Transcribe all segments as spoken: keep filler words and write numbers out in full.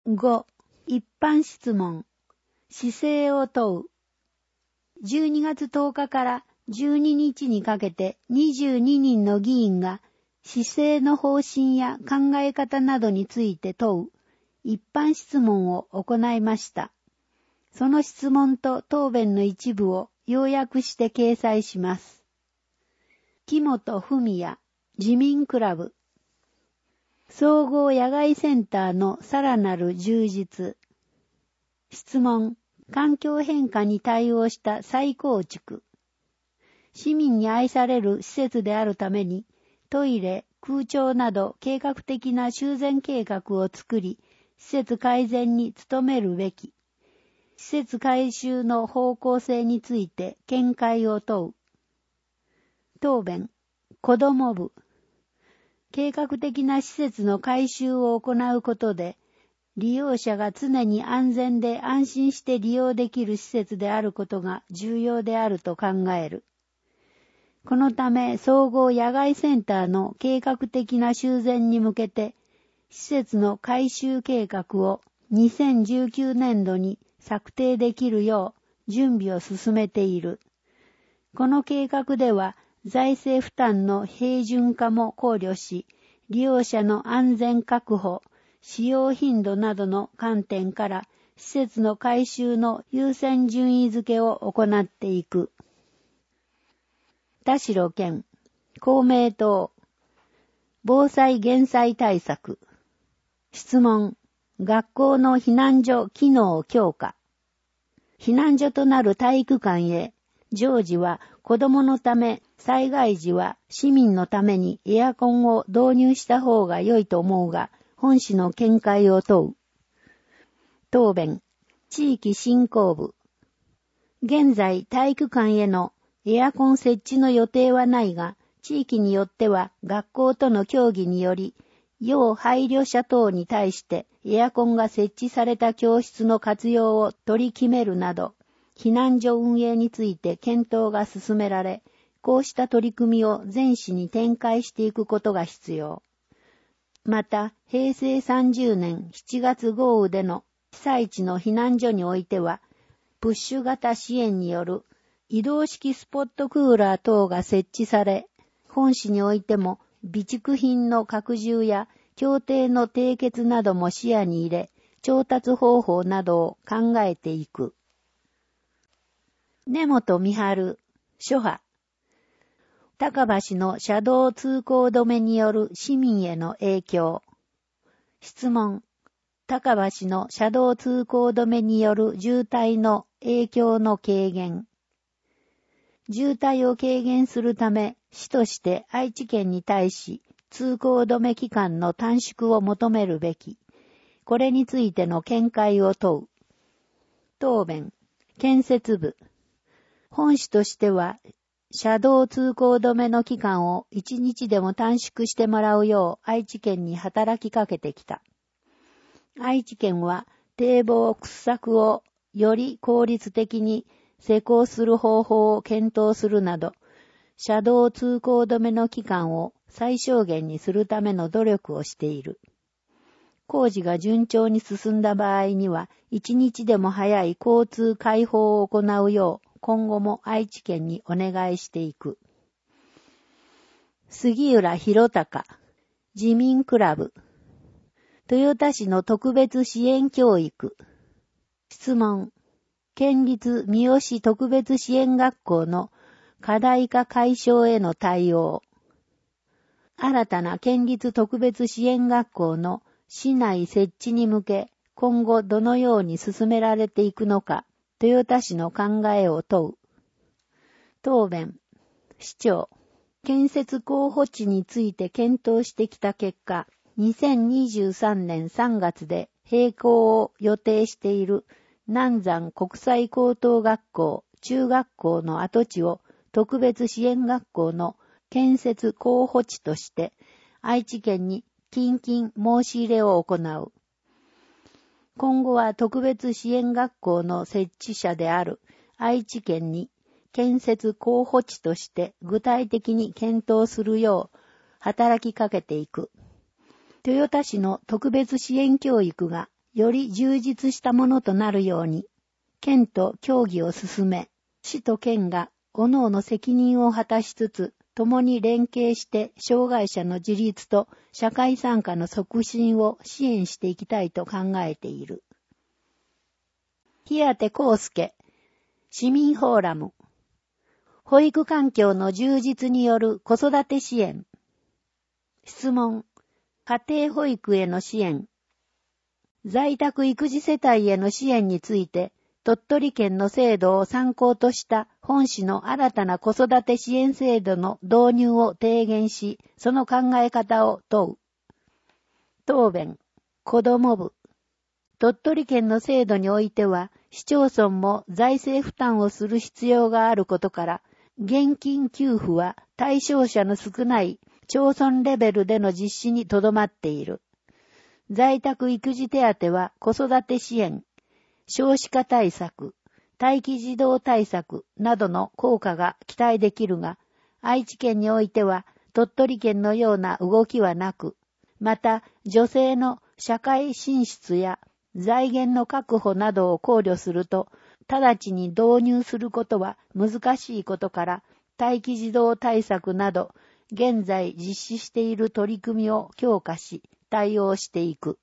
ご、一般質問。市政を問う。じゅうにがつとおかからじゅうににちにかけてにじゅうににんの議員が市政の方針や考え方などについて問う一般質問を行いました。その質問と答弁の一部を要約して掲載します。木本文也、自民クラブ。総合野外センターのさらなる充実。質問。環境変化に対応した再構築。市民に愛される施設であるために、トイレ、空調など計画的な修繕計画を作り、施設改善に努めるべき。施設改修の方向性について見解を問う。答弁。子ども部。計画的な施設の改修を行うことで、利用者が常に安全で安心して利用できる施設であることが重要であると考える。このため、総合野外センターの計画的な修繕に向けて、施設の改修計画をにせんじゅうきゅうねんどに策定できるよう準備を進めている。この計画では、財政負担の平準化も考慮し、利用者の安全確保、使用頻度などの観点から施設の改修の優先順位付けを行っていく。田代健、公明党、防災減災対策。質問。学校の避難所機能強化。避難所となる体育館へ、常時は子どものため、災害時は市民のためにエアコンを導入した方が良いと思うが、本市の見解を問う。答弁。地域振興部。現在体育館へのエアコン設置の予定はないが、地域によっては学校との協議により、要配慮者等に対してエアコンが設置された教室の活用を取り決めるなど、避難所運営について検討が進められ、こうした取り組みを全市に展開していくことが必要。また、へいせいさんじゅうねんしちがつ豪雨での被災地の避難所においては、プッシュ型支援による移動式スポットクーラー等が設置され、本市においても備蓄品の拡充や協定の締結なども視野に入れ、調達方法などを考えていく。根本美春、諸派。高橋の車道通行止めによる市民への影響。質問。高橋の車道通行止めによる渋滞の影響の軽減。渋滞を軽減するため、市として愛知県に対し、通行止め期間の短縮を求めるべき。これについての見解を問う。答弁。建設部。本市としては、車道通行止めの期間を一日でも短縮してもらうよう愛知県に働きかけてきた。愛知県は堤防掘削をより効率的に施工する方法を検討するなど、車道通行止めの期間を最小限にするための努力をしている。工事が順調に進んだ場合には、一日でも早い交通開放を行うよう、今後も愛知県にお願いしていく。杉浦博隆、自民クラブ。豊田市の特別支援教育。質問。県立三好特別支援学校の課題化解消への対応。新たな県立特別支援学校の市内設置に向け、今後どのように進められていくのか、豊田市の考えを問う。答弁。市長。建設候補地について検討してきた結果、にせんにじゅうさんねんさんがつで閉校を予定している南山国際高等学校中学校の跡地を特別支援学校の建設候補地として愛知県に近々申し入れを行う。今後は特別支援学校の設置者である愛知県に建設候補地として具体的に検討するよう働きかけていく。豊田市の特別支援教育がより充実したものとなるように、県と協議を進め、市と県が各々責任を果たしつつ、共に連携して障害者の自立と社会参加の促進を支援していきたいと考えている。日当康介、市民フォーラム。保育環境の充実による子育て支援。質問。家庭保育への支援。在宅育児世帯への支援について、鳥取県の制度を参考とした本市の新たな子育て支援制度の導入を提言し、その考え方を問う。答弁。子ども部。鳥取県の制度においては、市町村も財政負担をする必要があることから、現金給付は対象者の少ない町村レベルでの実施にとどまっている。在宅育児手当は子育て支援、少子化対策、待機児童対策などの効果が期待できるが、愛知県においては鳥取県のような動きはなく、また女性の社会進出や財源の確保などを考慮すると、直ちに導入することは難しいことから、待機児童対策など、現在実施している取り組みを強化し、対応していく。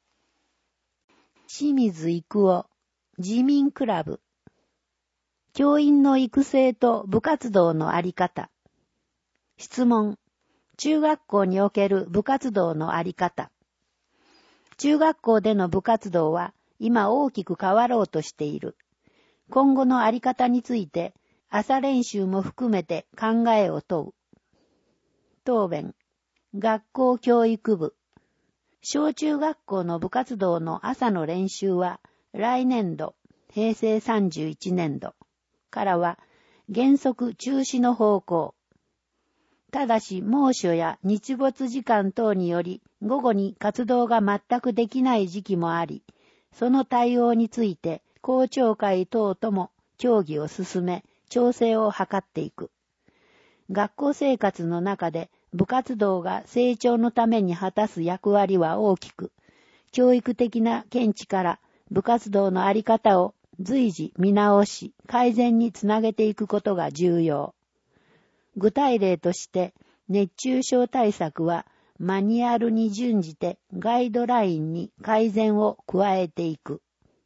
清水育夫、自民クラブ。教員の育成と部活動のあり方。質問。中学校における部活動のあり方。中学校での部活動は今大きく変わろうとしている。今後のあり方について朝練習も含めて考えを問う。答弁。学校教育部。小中学校の部活動の朝の練習は来年度、へいせいさんじゅういちねんどからは原則中止の方向。ただし猛暑や日没時間等により午後に活動が全くできない時期もあり、その対応について校長会等とも協議を進め、調整を図っていく。学校生活の中で部活動が成長のために果たす役割は大きく、教育的な見地から部活動のあり方を随時見直し、改善につなげていくことが重要。具体例として、熱中症対策はマニュアルに準じてガイドラインに改善を加えていく。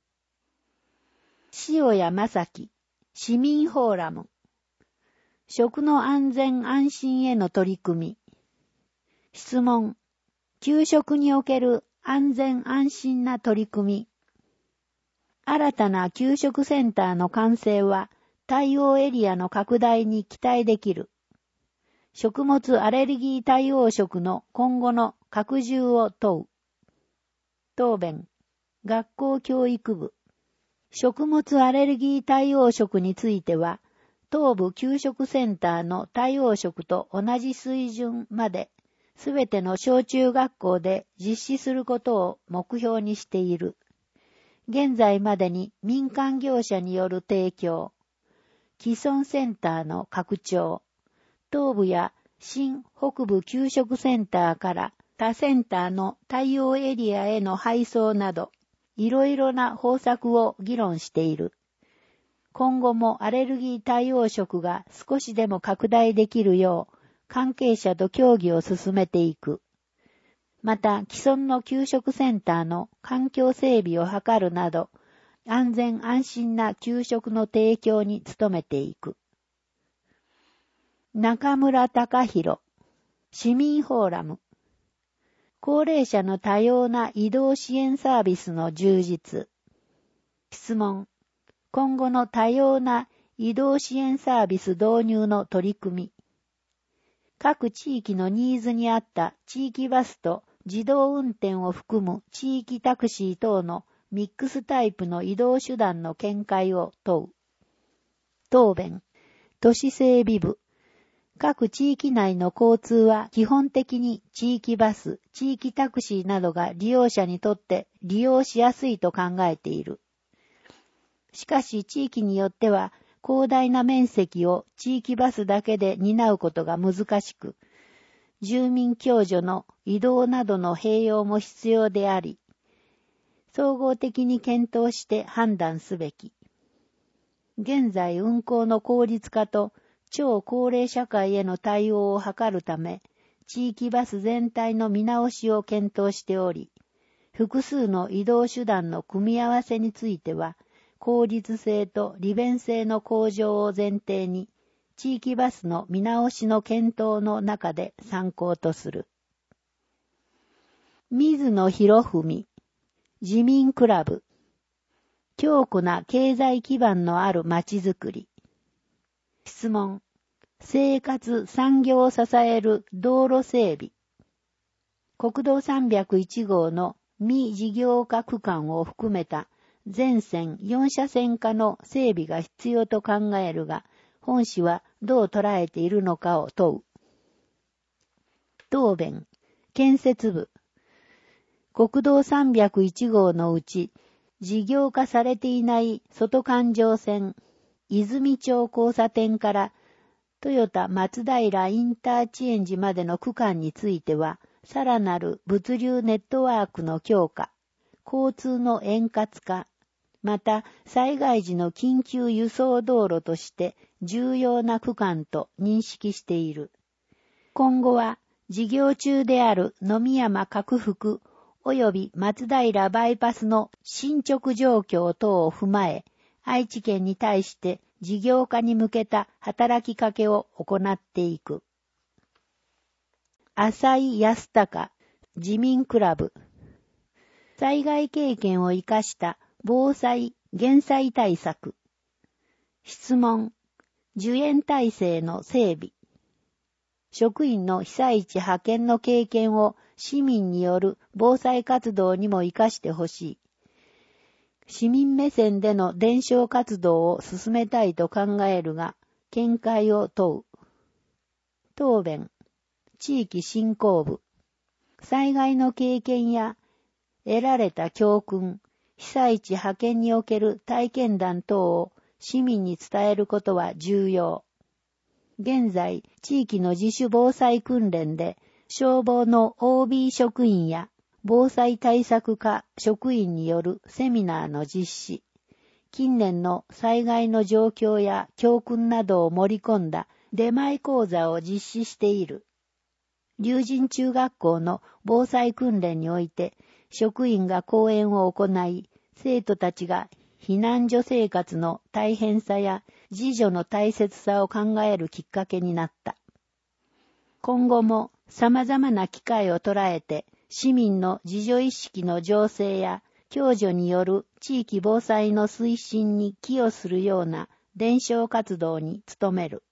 塩谷正樹、市民フォーラム。食の安全安心への取り組み。質問。給食における安全安心な取り組み。新たな給食センターの完成は対応エリアの拡大に期待できる。食物アレルギー対応食の今後の拡充を問う。答弁。学校教育部。食物アレルギー対応食については、東部給食センターの対応食と同じ水準まで、すべての小中学校で実施することを目標にしている。現在までに民間業者による提供、既存センターの拡張、東部や新北部給食センターから他センターの対応エリアへの配送など、いろいろな方策を議論している。今後もアレルギー対応食が少しでも拡大できるよう、関係者と協議を進めていく。また、既存の給食センターの環境整備を図るなど、安全安心な給食の提供に努めていく。中村隆弘、市民フォーラム。高齢者の多様な移動支援サービスの充実。質問。今後の多様な移動支援サービス導入の取り組み。各地域のニーズに合った地域バスと自動運転を含む地域タクシー等のミックスタイプの移動手段の見解を問う。答弁。都市整備部。各地域内の交通は基本的に地域バス、地域タクシーなどが利用者にとって利用しやすいと考えている。しかし地域によっては広大な面積を地域バスだけで担うことが難しく、住民共助の移動などの併用も必要であり、 総合的に検討して判断すべき。現在運行の効率化と超高齢社会への対応を図るため、地域バス全体の見直しを検討しており、複数の移動手段の組み合わせについては、効率性と利便性の向上を前提に、地域バスの見直しの検討の中で参考とする。水野博文、自民クラブ。強固な経済基盤のあるまちづくり。質問。生活・産業を支える道路整備。国道さんびゃくいち号の未事業化区間を含めた全線よん車線化の整備が必要と考えるが、本市はどう捉えているのかを問う。答弁。建設部。国道さんびゃくいち号のうち、事業化されていない外環状線、泉町交差点から豊田松平インターチェンジまでの区間については、さらなる物流ネットワークの強化、交通の円滑化、また災害時の緊急輸送道路として重要な区間と認識している。今後は事業中である野見山拡幅及び松平バイパスの進捗状況等を踏まえ、愛知県に対して事業化に向けた働きかけを行っていく。浅井康隆、自民クラブ。災害経験を生かした防災・減災対策。質問。受援体制の整備。職員の被災地派遣の経験を市民による防災活動にも生かしてほしい。市民目線での伝承活動を進めたいと考えるが、見解を問う。答弁。地域振興部。災害の経験や得られた教訓、被災地派遣における体験談等を市民に伝えることは重要。現在、地域の自主防災訓練で、消防の オービー 職員や防災対策課職員によるセミナーの実施、近年の災害の状況や教訓などを盛り込んだ出前講座を実施している。龍神中学校の防災訓練において、職員が講演を行い、生徒たちが避難所生活の大変さや自助の大切さを考えるきっかけになった。今後も様々な機会を捉えて市民の自助意識の醸成や共助による地域防災の推進に寄与するような伝承活動に努める。